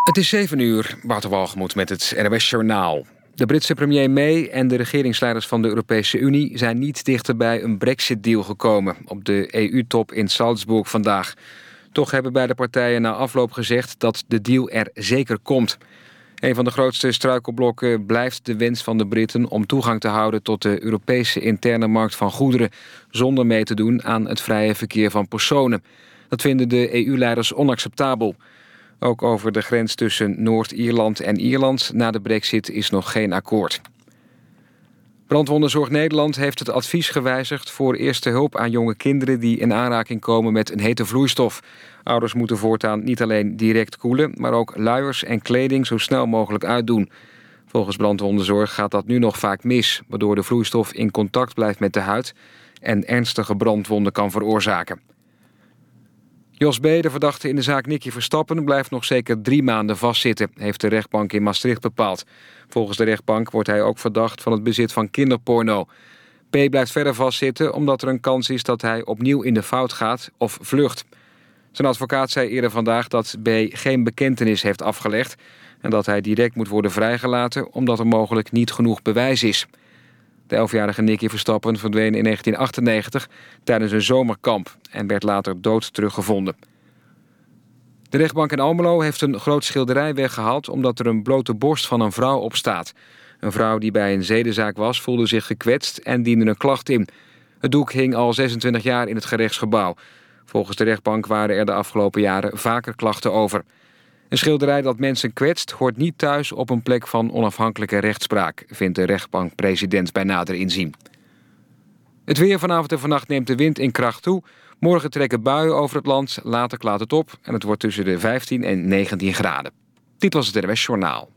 Het is 7:00, Wouter Walgemoed met het NOS-journaal. De Britse premier May en de regeringsleiders van de Europese Unie zijn niet dichter bij een Brexit-deal gekomen op de EU-top in Salzburg vandaag. Toch hebben beide partijen na afloop gezegd dat de deal er zeker komt. Een van de grootste struikelblokken blijft de wens van de Britten om toegang te houden tot de Europese interne markt van goederen, zonder mee te doen aan het vrije verkeer van personen. Dat vinden de EU-leiders onacceptabel. Ook over de grens tussen Noord-Ierland en Ierland na de Brexit is nog geen akkoord. Brandwondenzorg Nederland heeft het advies gewijzigd voor eerste hulp aan jonge kinderen die in aanraking komen met een hete vloeistof. Ouders moeten voortaan niet alleen direct koelen, maar ook luiers en kleding zo snel mogelijk uitdoen. Volgens Brandwondenzorg gaat dat nu nog vaak mis, waardoor de vloeistof in contact blijft met de huid en ernstige brandwonden kan veroorzaken. Jos B., de verdachte in de zaak Nicky Verstappen, blijft nog zeker 3 maanden vastzitten, heeft de rechtbank in Maastricht bepaald. Volgens de rechtbank wordt hij ook verdacht van het bezit van kinderporno. P. blijft verder vastzitten omdat er een kans is dat hij opnieuw in de fout gaat of vlucht. Zijn advocaat zei eerder vandaag dat B. geen bekentenis heeft afgelegd en dat hij direct moet worden vrijgelaten omdat er mogelijk niet genoeg bewijs is. De 11-jarige Nicky Verstappen verdween in 1998 tijdens een zomerkamp en werd later dood teruggevonden. De rechtbank in Almelo heeft een groot schilderij weggehaald omdat er een blote borst van een vrouw op staat. Een vrouw die bij een zedenzaak was voelde zich gekwetst en diende een klacht in. Het doek hing al 26 jaar in het gerechtsgebouw. Volgens de rechtbank waren er de afgelopen jaren vaker klachten over. Een schilderij dat mensen kwetst hoort niet thuis op een plek van onafhankelijke rechtspraak, vindt de rechtbankpresident bij nader inzien. Het weer: vanavond en vannacht neemt de wind in kracht toe. Morgen trekken buien over het land, later klaart het op en het wordt tussen de 15 en 19 graden. Dit was het NOS Journaal.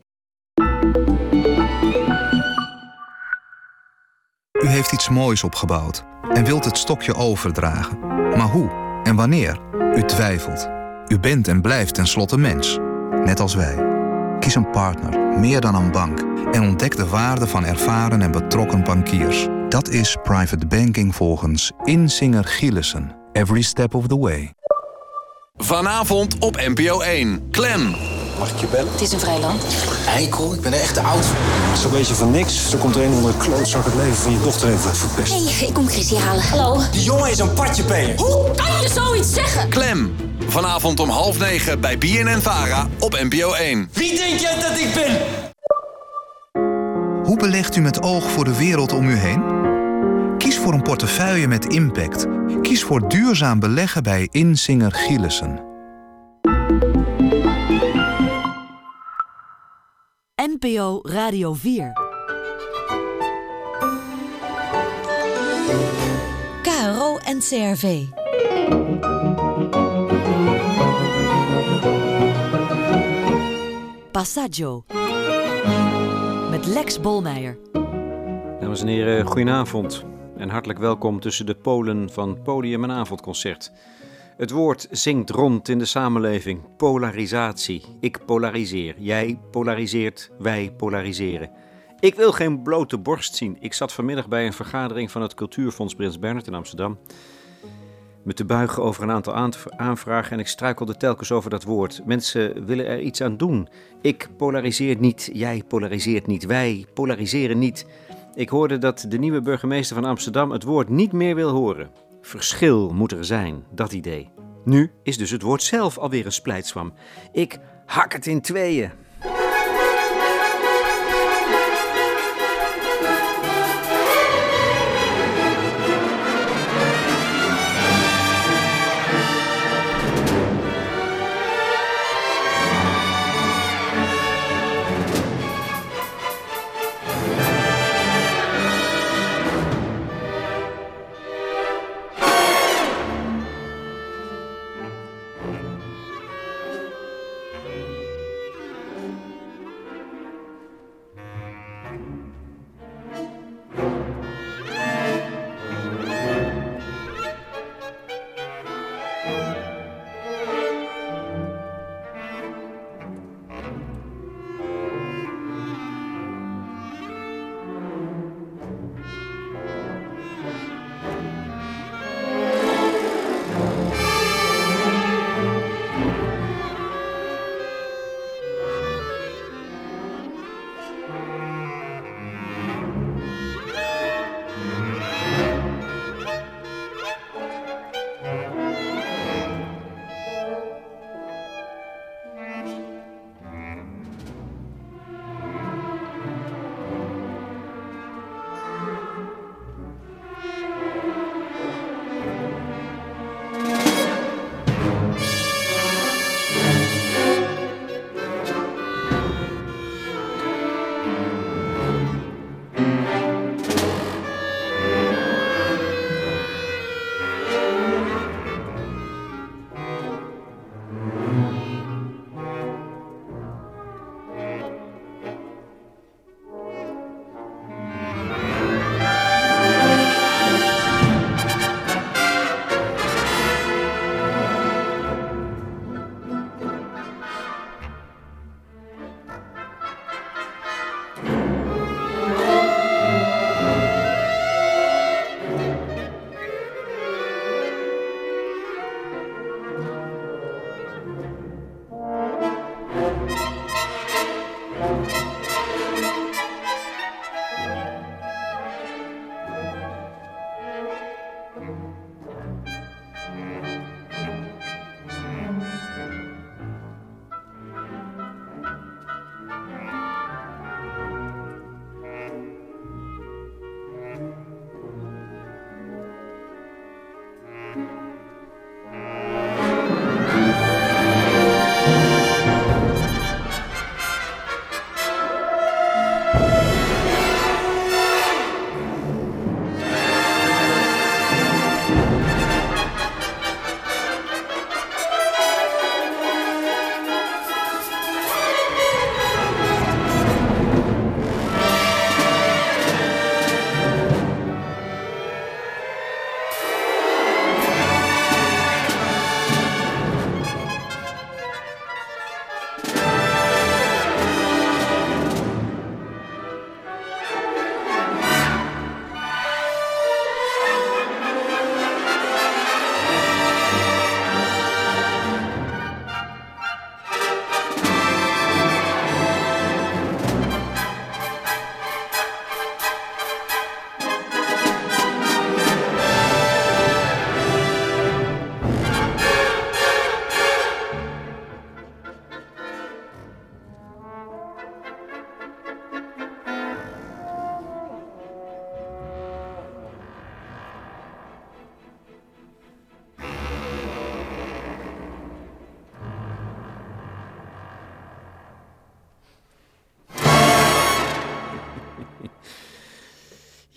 U heeft iets moois opgebouwd en wilt het stokje overdragen. Maar hoe en wanneer? U twijfelt. U bent en blijft tenslotte mens. Net als wij. Kies een partner, meer dan een bank. En ontdek de waarde van ervaren en betrokken bankiers. Dat is private banking volgens Insinger Gielissen. Every step of the way. Vanavond op NPO 1. Clem. Mag ik je bellen? Het is een vrij land. Eikel, ik ben er echt te oud voor. Zo'n beetje van niks. Zo komt er een onder de klootzak het leven van je dochter even verpest. Hey, ik kom Chrissy halen. Hallo. Die jongen is een patjepeer. Hoe kan je zoiets zeggen? Clem. Vanavond om 20:30 bij BNN-Vara op NPO 1. Wie denk jij dat ik ben? Hoe belegt u met oog voor de wereld om u heen? Kies voor een portefeuille met impact. Kies voor duurzaam beleggen bij Insinger Gielissen. NPO Radio 4. KRO NCRV. Passaggio. Met Lex Bolmeijer. Dames en heren, goedenavond. En hartelijk welkom tussen de polen van Podium en Avondconcert. Het woord zingt rond in de samenleving. Polarisatie. Ik polariseer. Jij polariseert. Wij polariseren. Ik wil geen blote borst zien. Ik zat vanmiddag bij een vergadering van het Cultuurfonds Prins Bernhard in Amsterdam. Me te buigen over een aantal aanvragen en ik struikelde telkens over dat woord. Mensen willen er iets aan doen. Ik polariseer niet. Jij polariseert niet. Wij polariseren niet. Ik hoorde dat de nieuwe burgemeester van Amsterdam het woord niet meer wil horen. Verschil moet er zijn, dat idee. Nu is dus het woord zelf alweer een splijtswam. Ik hak het in tweeën.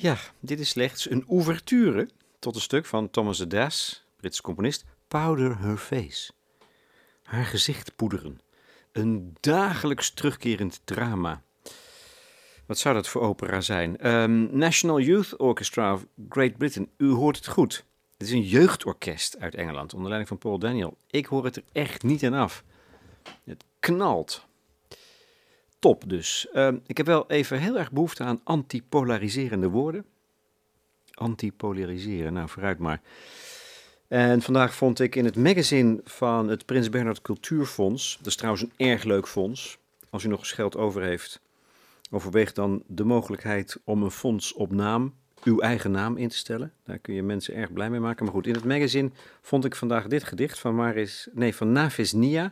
Ja, dit is slechts een ouverture tot een stuk van Thomas Das, Britse componist, Powder Her Face. Haar gezicht poederen. Een dagelijks terugkerend drama. Wat zou dat voor opera zijn? National Youth Orchestra of Great Britain. U hoort het goed. Het is een jeugdorkest uit Engeland, onder leiding van Paul Daniel. Ik hoor het er echt niet aan af. Het knalt. Top dus. Ik heb wel even heel erg behoefte aan antipolariserende woorden. Antipolariseren, nou vooruit maar. En vandaag vond ik in het magazine van het Prins Bernhard Cultuurfonds, dat is trouwens een erg leuk fonds, als u nog eens geld over heeft, overweeg dan de mogelijkheid om een fonds op naam, uw eigen naam in te stellen. Daar kun je mensen erg blij mee maken. Maar goed, in het magazine vond ik vandaag dit gedicht van Nafis Nia.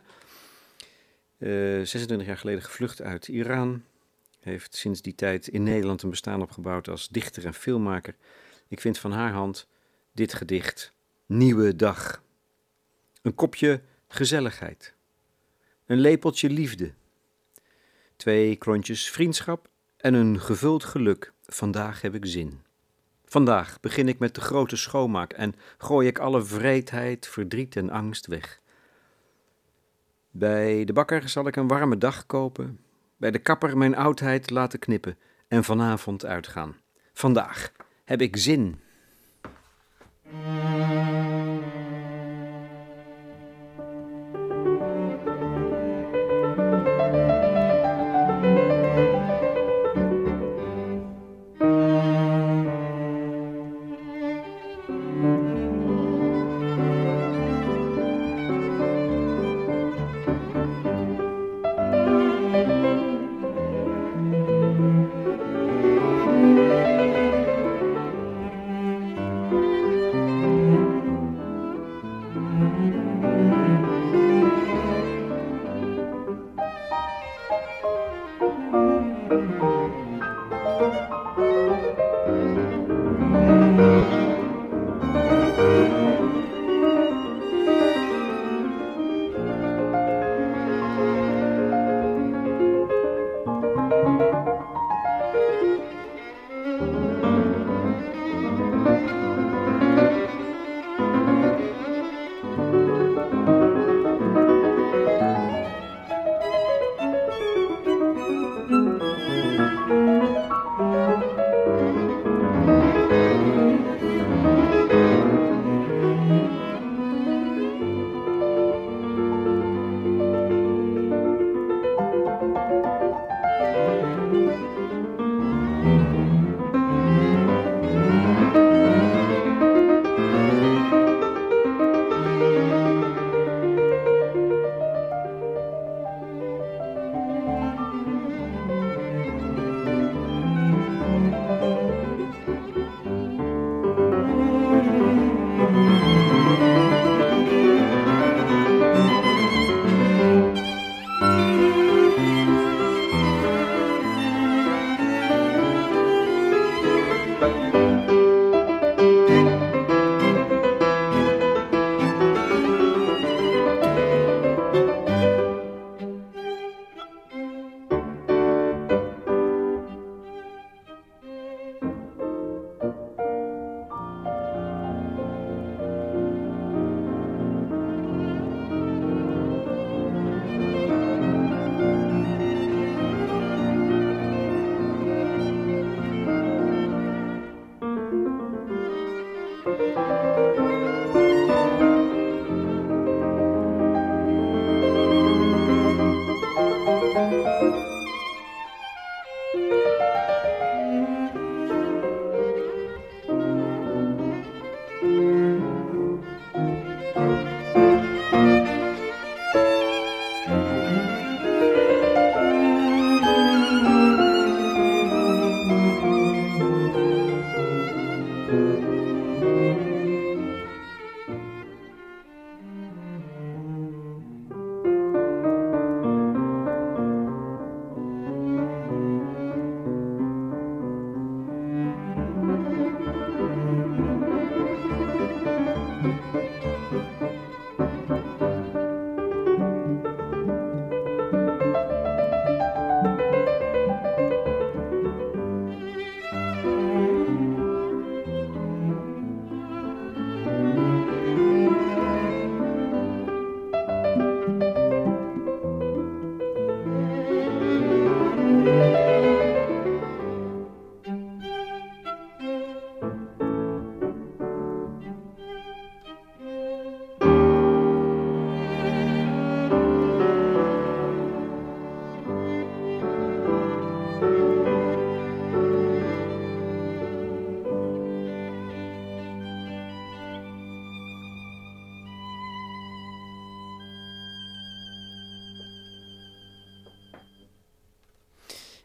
26 jaar geleden gevlucht uit Iran. Heeft sinds die tijd in Nederland een bestaan opgebouwd als dichter en filmmaker. Ik vind van haar hand dit gedicht, Nieuwe Dag. Een kopje gezelligheid. Een lepeltje liefde. 2 klontjes vriendschap en een gevuld geluk. Vandaag heb ik zin. Vandaag begin ik met de grote schoonmaak en gooi ik alle wreedheid, verdriet en angst weg. Bij de bakker zal ik een warme dag kopen, bij de kapper mijn oudheid laten knippen en vanavond uitgaan. Vandaag heb ik zin.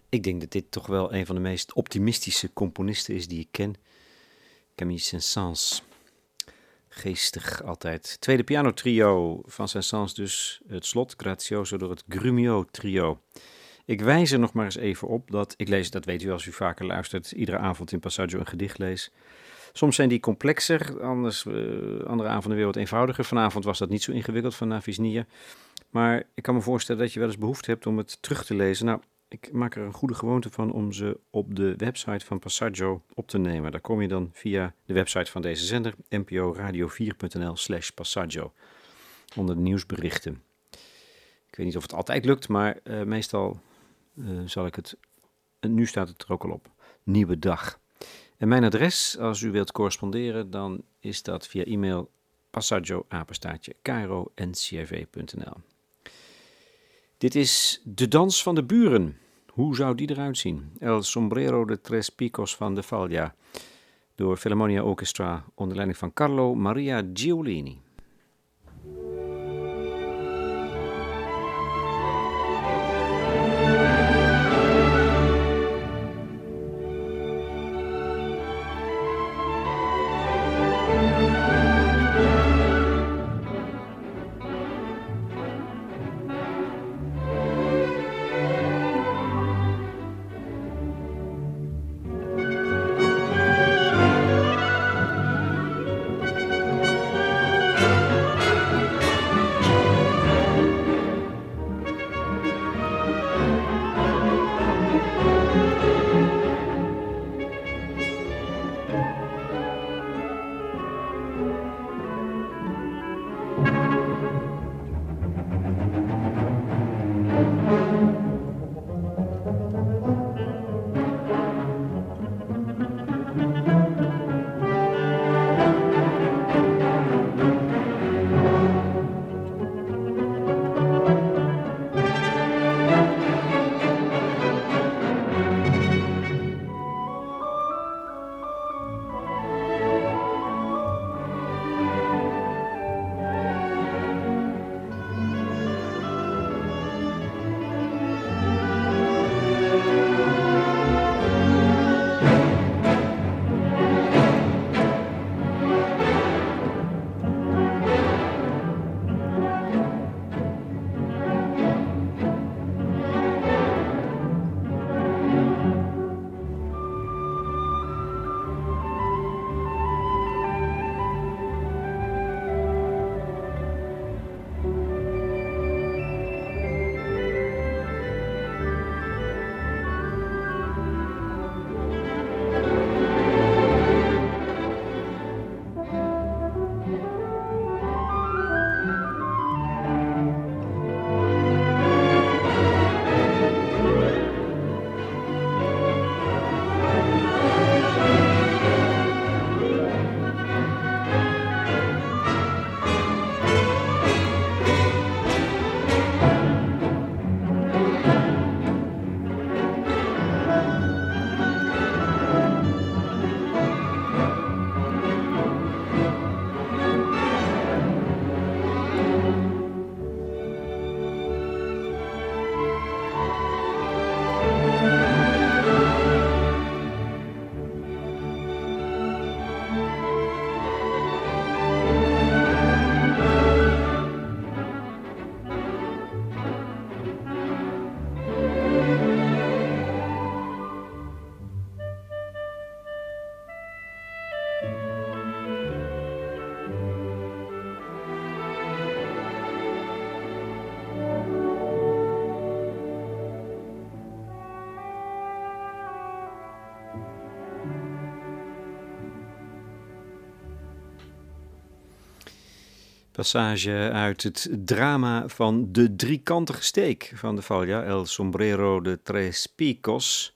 Ik denk dat dit toch wel een van de meest optimistische componisten is die ik ken. Camille Saint-Saëns. Geestig altijd. Tweede pianotrio van Saint-Saëns dus. Het slot, Grazioso, door het Grumio trio. Ik wijs er nog maar eens even op dat ik lees, dat weet u als u vaker luistert, iedere avond in Passaggio een gedicht lees. Soms zijn die complexer, andere avonden weer wat eenvoudiger. Vanavond was dat niet zo ingewikkeld van Nafis Nia. Maar ik kan me voorstellen dat je wel eens behoefte hebt om het terug te lezen. Nou, ik maak er een goede gewoonte van om ze op de website van Passaggio op te nemen. Daar kom je dan via de website van deze zender, nporadio4.nl/Passaggio, onder de nieuwsberichten. Ik weet niet of het altijd lukt, maar meestal zal ik het... En nu staat het er ook al op. Nieuwe dag. En mijn adres, als u wilt corresponderen, dan is dat via e-mail passaggio@kro.ncrv.nl. Dit is De Dans van de Buren. Hoe zou die eruit zien? El Sombrero de Tres Picos van de Falla. Door Philharmonia Orchestra onder leiding van Carlo Maria Giulini. Passage uit het drama van De Driekantige Steek van de Falla, El Sombrero de Tres Picos.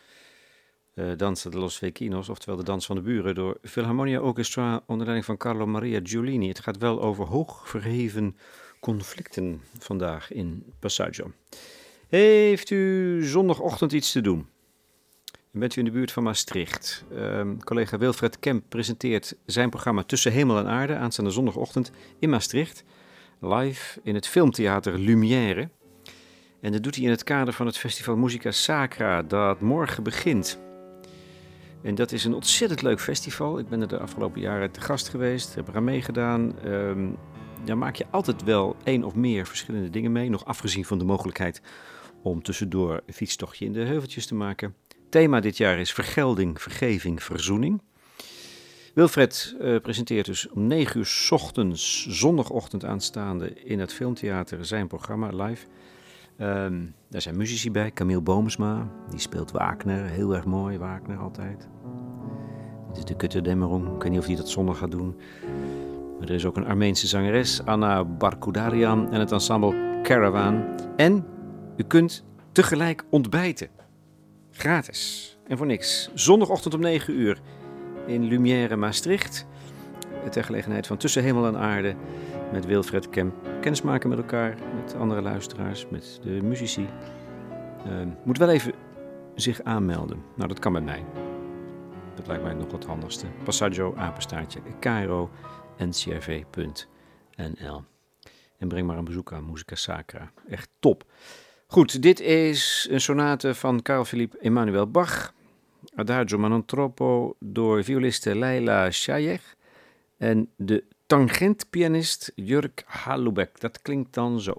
Danza de los Vecinos, oftewel de Dans van de Buren, door Philharmonia Orchestra onder leiding van Carlo Maria Giulini. Het gaat wel over hoog verheven conflicten vandaag in Passaggio. Heeft u zondagochtend iets te doen? Bent u in de buurt van Maastricht? Collega Wilfred Kemp presenteert zijn programma Tussen Hemel en Aarde aanstaande zondagochtend in Maastricht. Live in het filmtheater Lumière. En dat doet hij in het kader van het festival Musica Sacra, dat morgen begint. En dat is een ontzettend leuk festival. Ik ben er de afgelopen jaren te gast geweest, heb eraan meegedaan. Daar maak je altijd wel 1 of meer verschillende dingen mee. Nog afgezien van de mogelijkheid om tussendoor een fietstochtje in de heuveltjes te maken. Thema dit jaar is vergelding, vergeving, verzoening. Wilfred presenteert dus om 9 uur 's ochtends, zondagochtend aanstaande, in het Filmtheater zijn programma live. Daar zijn muzici bij, Camille Boomsma, die speelt Wagner, heel erg mooi, Wagner altijd. Dit is de Götterdämmerung, ik weet niet of hij dat zondag gaat doen. Maar er is ook een Armeense zangeres, Anna Barkudarian, en het ensemble Caravan. En u kunt tegelijk ontbijten, gratis en voor niks. Zondagochtend om 9 uur in Lumière Maastricht, ter gelegenheid van Tussen Hemel en Aarde, met Wilfred kennismaken met elkaar, met andere luisteraars, met de muzici. Moet wel even zich aanmelden. Nou, dat kan met mij. Dat lijkt mij nog het handigste. Passaggio, apenstaartje, KRO-NCRV.nl. En breng maar een bezoek aan Musica Sacra. Echt top. Goed, dit is een sonate van Carl Philipp Emanuel Bach. Adagio ma non troppo door violiste Leila Shayek en de tangentpianist Jörg Halubek. Dat klinkt dan zo.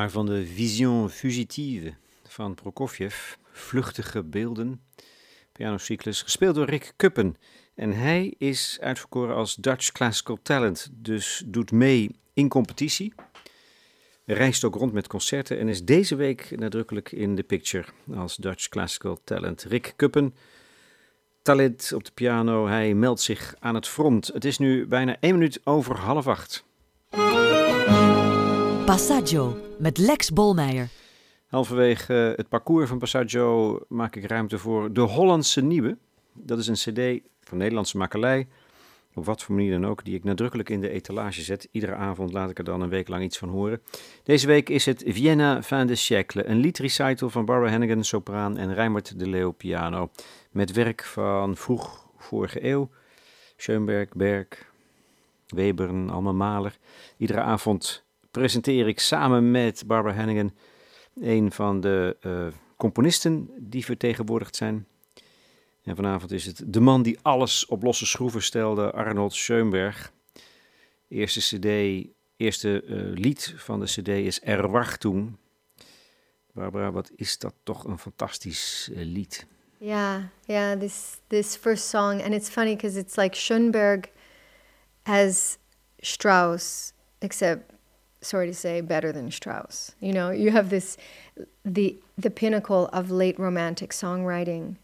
maar van de Vision Fugitive van Prokofjev, Vluchtige Beelden, pianocyclus, gespeeld door Rick Kuppen. En hij is uitverkoren als Dutch Classical Talent, dus doet mee in competitie. Reist ook rond met concerten en is deze week nadrukkelijk in de picture als Dutch Classical Talent. Rick Kuppen, talent op de piano, hij meldt zich aan het front. Het is nu bijna 1 minuut over 7:30. Passaggio met Lex Bolmeijer. Halverwege het parcours van Passaggio maak ik ruimte voor De Hollandse Nieuwe. Dat is een cd van Nederlandse makelij, op wat voor manier dan ook, die ik nadrukkelijk in de etalage zet. Iedere avond laat ik er dan een week lang iets van horen. Deze week is het Vienna fin de siècle, een liedrecital van Barbara Hannigan, sopraan, en Reimert de Leeuw, piano. Met werk van vroeg vorige eeuw, Schoenberg, Berg, Webern, allemaal Mahler. Iedere avond presenteer ik samen met Barbara Hannigan een van de componisten die vertegenwoordigd zijn. En vanavond is het de man die alles op losse schroeven stelde, Arnold Schoenberg. Eerste lied van de cd is Erwartung. Barbara, wat is dat toch een fantastisch lied. Yeah, this first song, and it's funny because it's like Schoenberg as Strauss, except, sorry to say, better than Strauss. You know, you have this, the pinnacle of late romantic songwriting.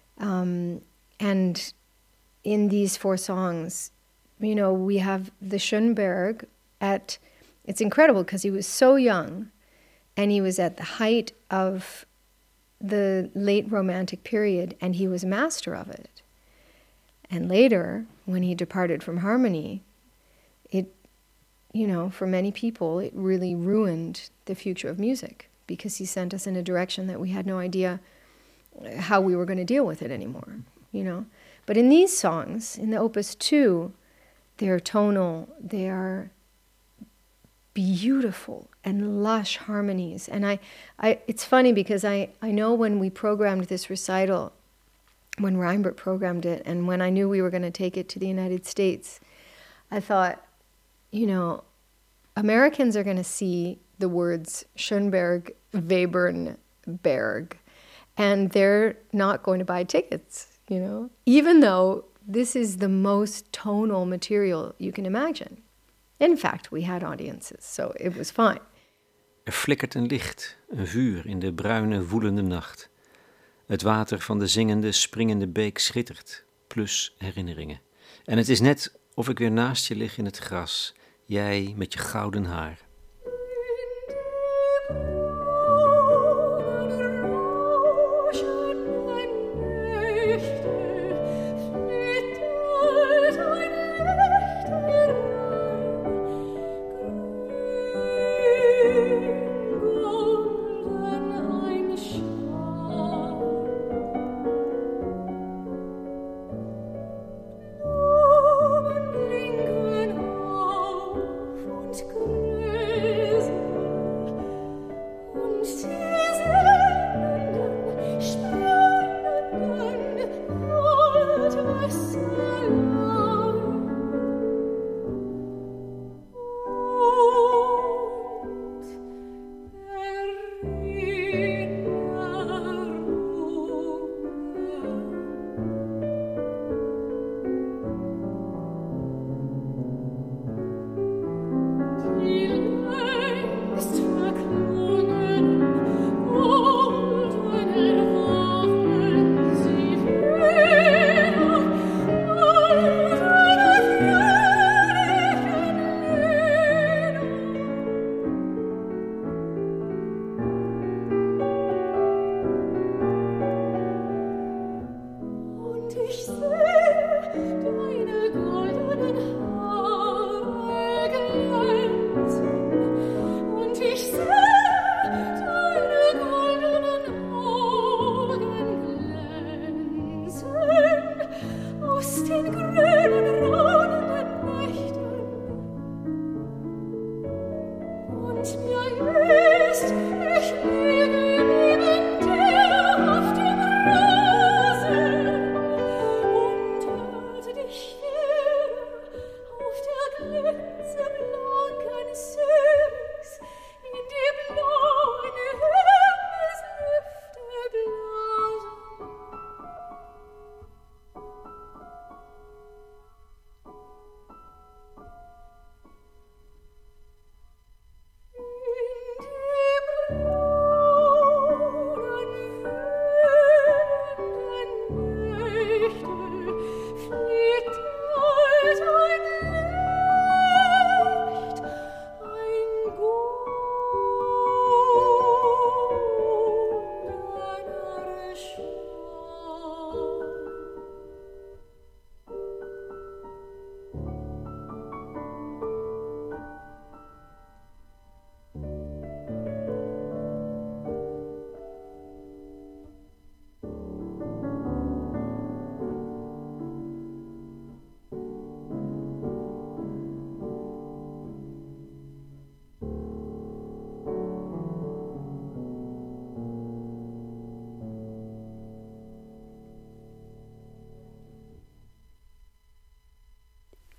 And in these 4 songs, you know, we have the Schoenberg it's incredible because he was so young and he was at the height of the late romantic period and he was a master of it. And later, when he departed from harmony, it, you know, for many people, it really ruined the future of music because he sent us in a direction that we had no idea how we were going to deal with it anymore, you know. But in these songs, in the Opus 2, they're tonal, they are beautiful and lush harmonies. And it's funny because I know when we programmed this recital, when Reinbert programmed it, and when I knew we were going to take it to the United States, I thought, you know, Americans are going to see the words Schoenberg, Webern, Berg, and they're not going to buy tickets, you know, even though this is the most tonal material you can imagine. In fact, we had audiences, so it was fine. Er flikkert een licht, een vuur in de bruine, woelende nacht. Het water van de zingende, springende beek schittert, plus herinneringen. En het is net of ik weer naast je lig in het gras, jij met je gouden haar.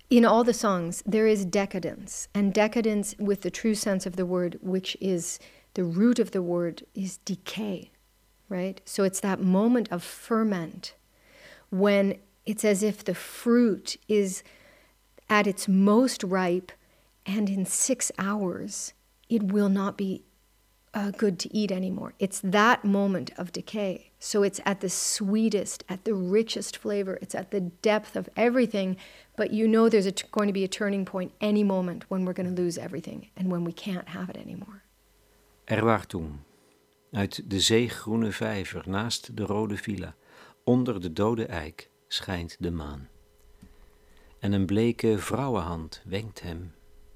in all the songs, there is decadence. And decadence with the true sense of the word, which is the root of the word, is decay, right? So it's that moment of ferment when it's as if the fruit is at its most ripe, and in 6 hours, it will not be good to eat anymore. It's that moment of decay. So it's at the sweetest, at the richest flavor. It's at the depth of everything. But you know there's going to be a turning point any moment when we're going to lose everything and when we can't have it anymore. Er toen, uit de zeegroene vijver naast de rode villa, onder de dode eik, schijnt de maan. En een bleke vrouwenhand wenkt hem.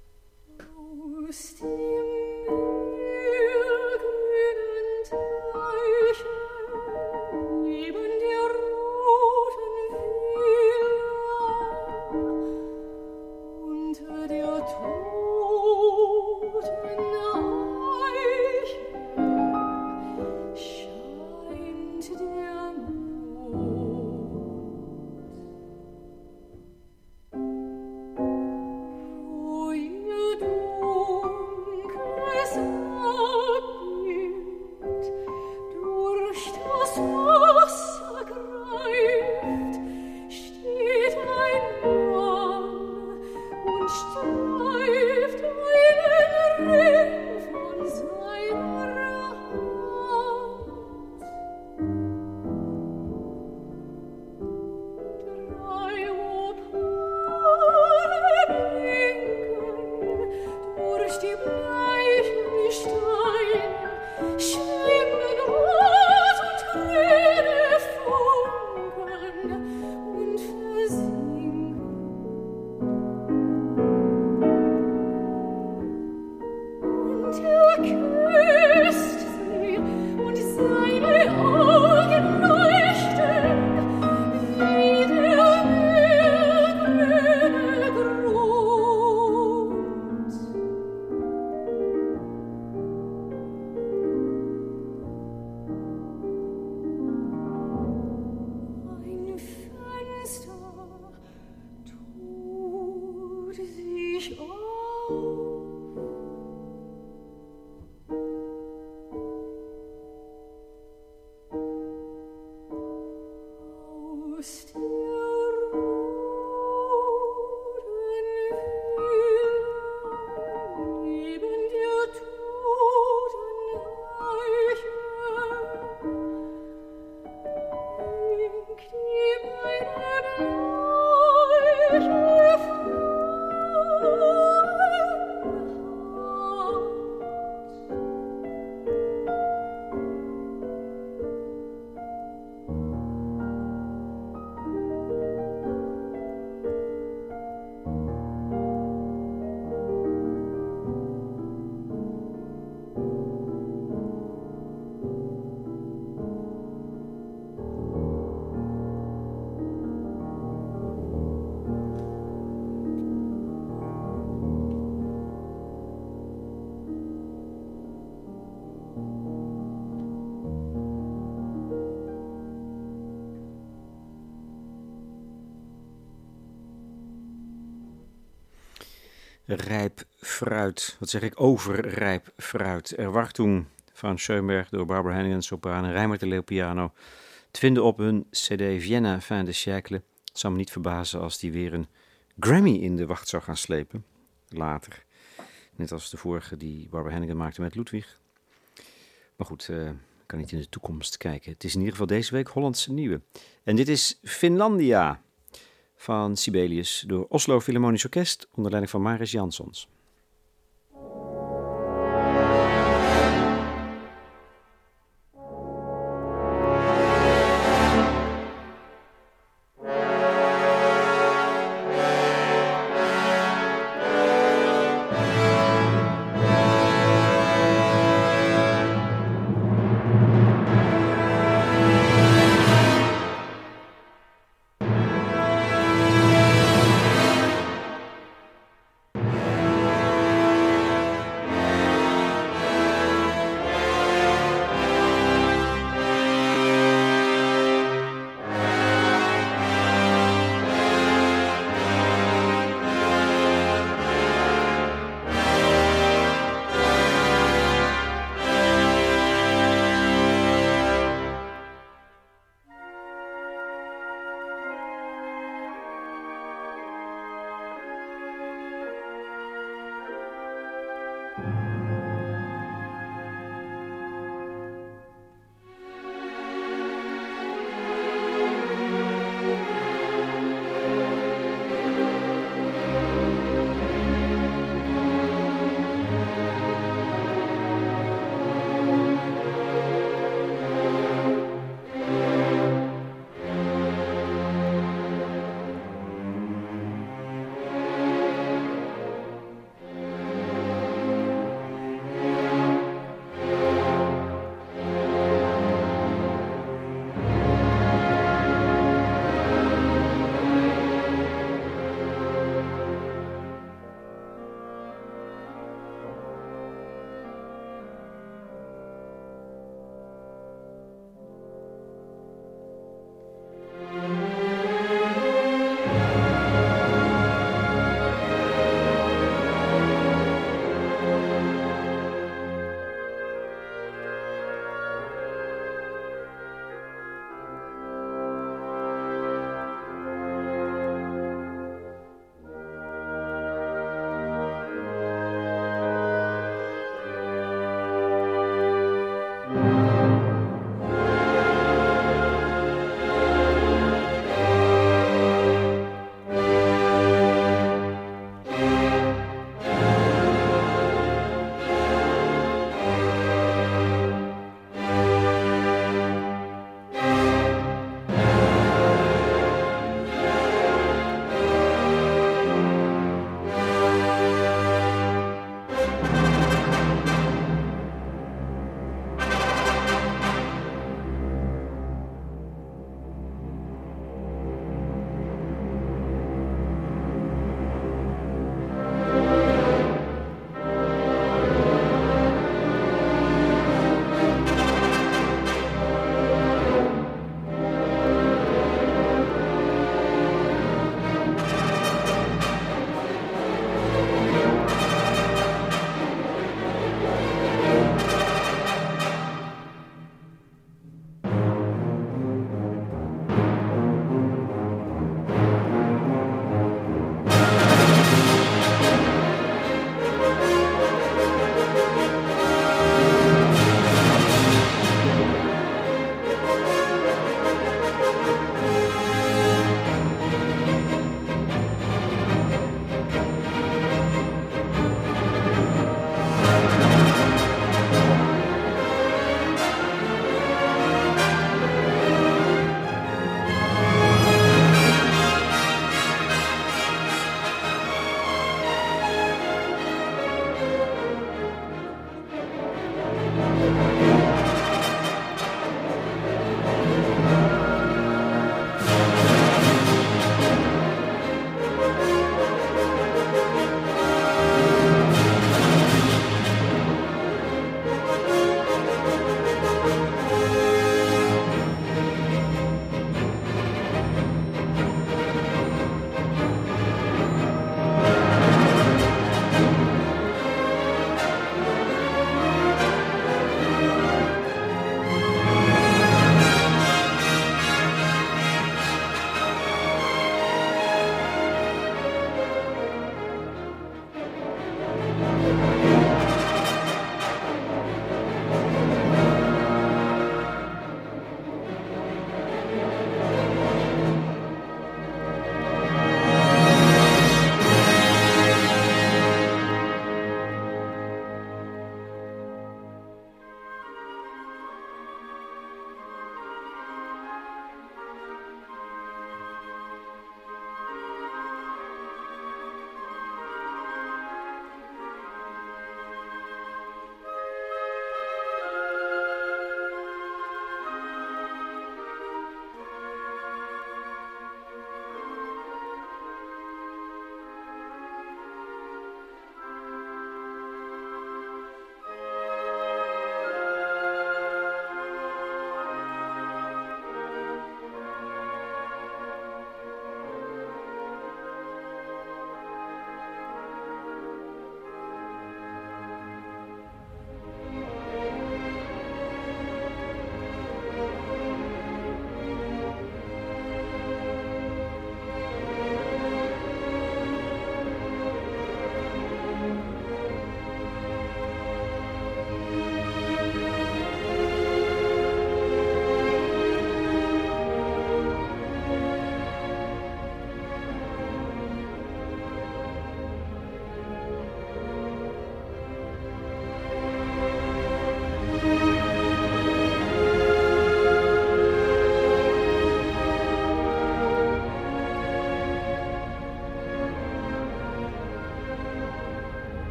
Rijp fruit, wat zeg ik, overrijp fruit. Erwartung van Schoenberg door Barbara Hannigan, sopraan en Reimert de Leeuw, piano. Te vinden op hun cd Vienna fin de siècle. Het zou me niet verbazen als die weer een Grammy in de wacht zou gaan slepen. Later. Net als de vorige die Barbara Hannigan maakte met Ludwig. Maar goed, ik kan niet in de toekomst kijken. Het is in ieder geval deze week Hollandse nieuwe. En dit is Finlandia van Sibelius door Oslo Philharmonisch Orkest onder leiding van Marius Jansons.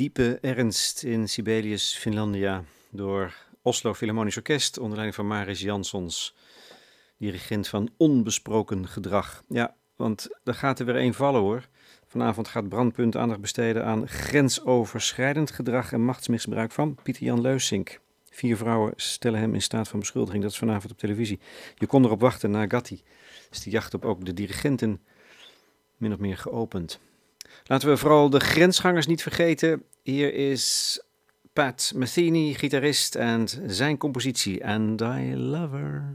diepe ernst in Sibelius Finlandia door Oslo Philharmonisch Orkest onder leiding van Mariss Jansons, dirigent van onbesproken gedrag. Ja, want er gaat er weer één vallen hoor. Vanavond gaat Brandpunt aandacht besteden aan grensoverschrijdend gedrag en machtsmisbruik van Pieter Jan Leusink. 4 vrouwen stellen hem in staat van beschuldiging. Dat is vanavond op televisie. Je kon erop wachten na Gatti. Is de jacht op ook de dirigenten min of meer geopend. Laten we vooral de grensgangers niet vergeten. Hier is Pat Metheny, gitarist, en zijn compositie And I Love Her.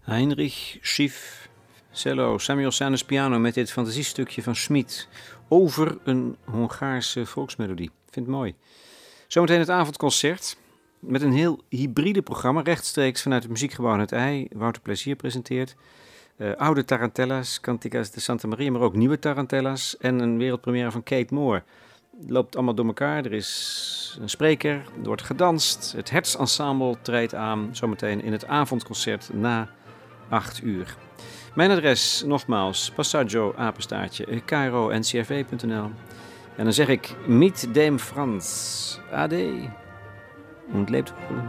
Heinrich Schiff, cello, Samuel Sanes piano met dit fantasiestukje van Schmid over een Hongaarse volksmelodie. Ik vind het mooi. Zometeen het avondconcert met een heel hybride programma, rechtstreeks vanuit het muziekgebouw aan het IJ. Wouter Plezier presenteert oude tarantellas, Canticas de Santa Maria, maar ook nieuwe tarantellas en een wereldpremière van Kate Moore. Het loopt allemaal door elkaar. Er is een spreker, er wordt gedanst. Het Hertz-ensemble treedt aan zometeen in het avondconcert na 8 uur. Mijn adres, nogmaals, passaggio@kro-ncrv.nl. En dan zeg ik, mit dem Franz. Ade. Und lebt wohl.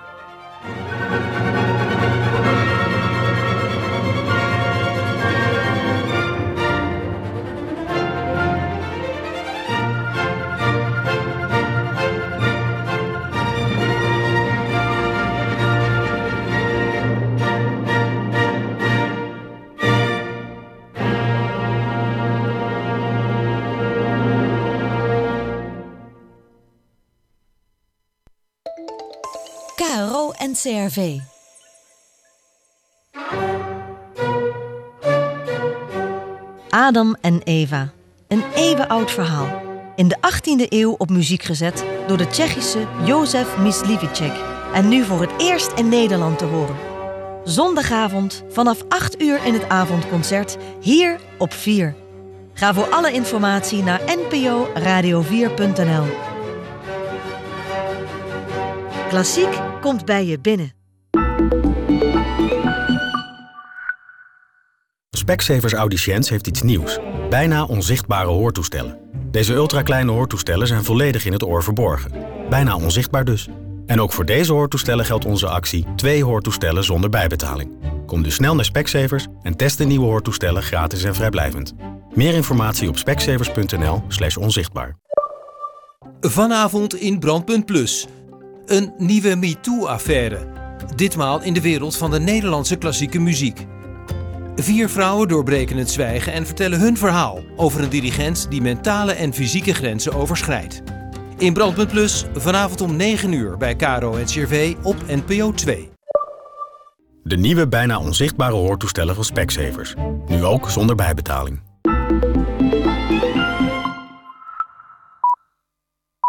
KRO-NCRV. Adam en Eva. Een eeuwenoud verhaal. In de 18e eeuw op muziek gezet door de Tsjechische Josef Myslivicek. En nu voor het eerst in Nederland te horen. Zondagavond vanaf 8 uur in het avondconcert hier op 4. Ga voor alle informatie naar nporadio4.nl. Klassiek komt bij je binnen. Specsavers Audiciëns heeft iets nieuws. Bijna onzichtbare hoortoestellen. Deze ultrakleine hoortoestellen zijn volledig in het oor verborgen. Bijna onzichtbaar dus. En ook voor deze hoortoestellen geldt onze actie 2 hoortoestellen zonder bijbetaling. Kom dus snel naar Specsavers en test de nieuwe hoortoestellen gratis en vrijblijvend. Meer informatie op specsavers.nl/onzichtbaar. Vanavond in Brandpunt Plus. Een nieuwe MeToo-affaire. Ditmaal in de wereld van de Nederlandse klassieke muziek. 4 vrouwen doorbreken het zwijgen en vertellen hun verhaal over een dirigent die mentale en fysieke grenzen overschrijdt. In Brandpunt Plus, vanavond om 9 uur bij KRO-NCRV op NPO 2. De nieuwe bijna onzichtbare hoortoestellen van Specsavers. Nu ook zonder bijbetaling.